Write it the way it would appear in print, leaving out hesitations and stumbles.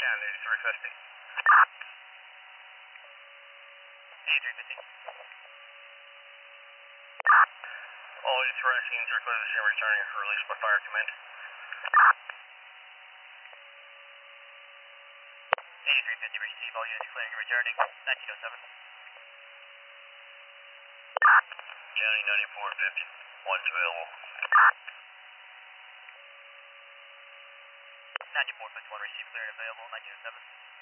County, 350. E350. All E3 scenes are clear to see returning for release by fire command. E350 receive all units clearing and returning. 1907. County 9450. One's available. 9451 receive clear and available. 1907.